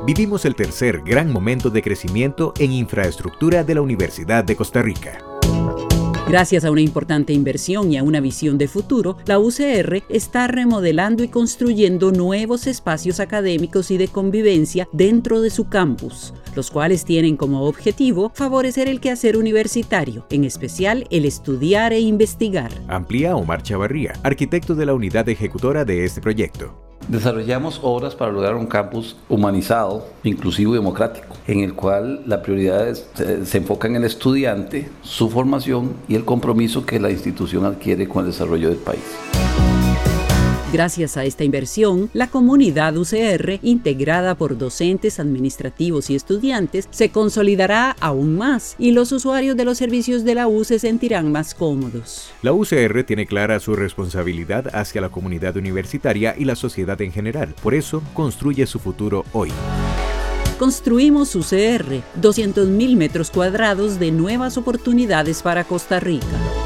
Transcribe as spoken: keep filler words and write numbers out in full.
Vivimos el tercer gran momento de crecimiento en infraestructura de la Universidad de Costa Rica. Gracias a una importante inversión y a una visión de futuro, la U C R está remodelando y construyendo nuevos espacios académicos y de convivencia dentro de su campus, los cuales tienen como objetivo favorecer el quehacer universitario, en especial el estudiar e investigar. Amplía Omar Chavarría, arquitecto de la unidad ejecutora de este proyecto. Desarrollamos obras para lograr un campus humanizado, inclusivo y democrático, en el cual la prioridad es, se, se enfoca en el estudiante, su formación y el compromiso que la institución adquiere con el desarrollo del país. Gracias a esta inversión, la comunidad U C R, integrada por docentes, administrativos y estudiantes, se consolidará aún más y los usuarios de los servicios de la U se sentirán más cómodos. La U C R tiene clara su responsabilidad hacia la comunidad universitaria y la sociedad en general. Por eso, construye su futuro hoy. Construimos U C R, doscientos mil metros cuadrados de nuevas oportunidades para Costa Rica.